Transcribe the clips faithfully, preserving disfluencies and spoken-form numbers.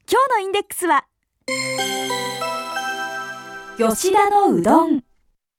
今日のインデックスは吉田のうどん。う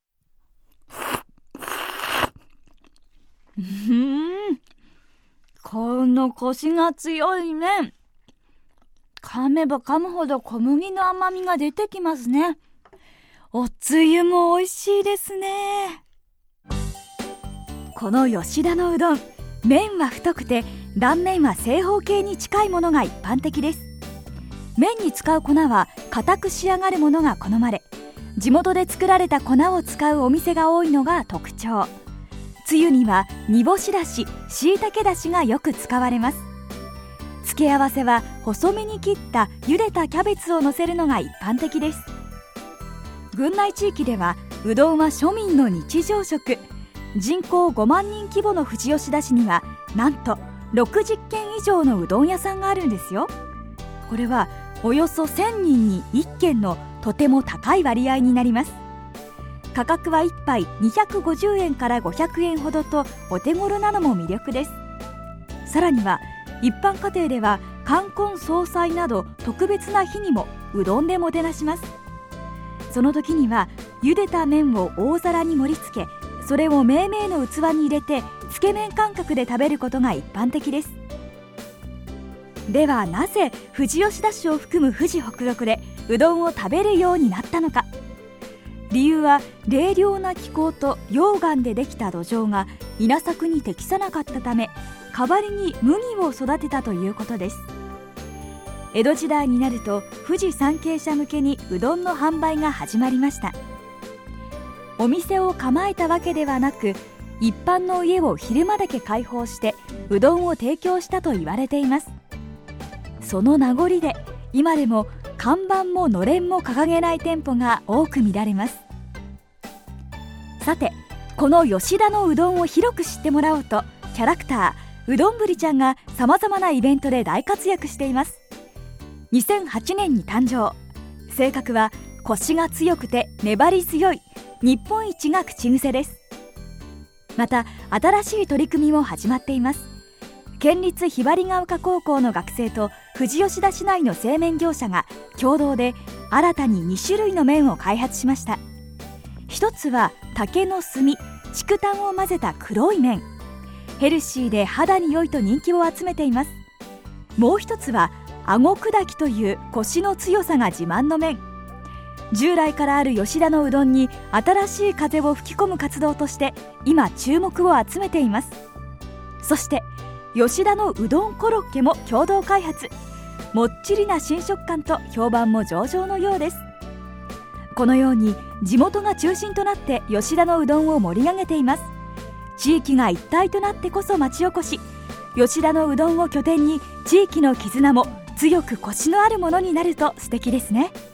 ーん、このコシが強い麺、噛めば噛むほど小麦の甘みが出てきますね。おつゆも美味しいですね。この吉田のうどん、麺は太くて断面は正方形に近いものが一般的です。麺に使う粉は硬く仕上がるものが好まれ、地元で作られた粉を使うお店が多いのが特徴。つゆには煮干しだし、しいたけだしがよく使われます。付け合わせは細めに切った茹でたキャベツをのせるのが一般的です。郡内地域ではうどんは庶民の日常食。人口ごまんにん規模の富士吉田市にはなんとろくじゅっけん以上のうどん屋さんがあるんですよ。これはおよそせんにんにいっけんのとても高い割合になります。価格はいっぱいにひゃくごじゅうえんからごひゃくえんほどとお手頃なのも魅力です。さらには一般家庭では冠婚葬祭など特別な日にもうどんでもてなします。その時には茹でた麺を大皿に盛り付け、それをめいめいの器に入れてつけ麺感覚で食べることが一般的です。ではなぜ富士吉田市を含む富士北麓でうどんを食べるようになったのか。理由は冷涼な気候と溶岩でできた土壌が稲作に適さなかったため、代わりに麦を育てたということです。江戸時代になると富士山系者向けにうどんの販売が始まりました。お店を構えたわけではなく、一般の家を昼間だけ開放してうどんを提供したと言われています。その名残で今でも看板ものれんも掲げない店舗が多く見られます。さて、この吉田のうどんを広く知ってもらおうと、キャラクターうどんぶりちゃんがさまざまなイベントで大活躍しています。にせんはちねんに誕生。性格はコシが強くて粘り強い、日本一が口癖です。また新しい取り組みも始まっています。県立ひばりが丘高校の学生と富士吉田市内の製麺業者が共同で新たににしゅるいの麺を開発しました。一つは竹の炭、竹炭を混ぜた黒い麺。ヘルシーで肌に良いと人気を集めています。もう一つはあご砕きというコシの強さが自慢の麺。従来からある吉田のうどんに新しい風を吹き込む活動として今注目を集めています。そして吉田のうどんコロッケも共同開発。もっちりな新食感と評判も上々のようです。このように地元が中心となって吉田のうどんを盛り上げています。地域が一体となってこそ町おこし。吉田のうどんを拠点に地域の絆も強くコシのあるものになると素敵ですね。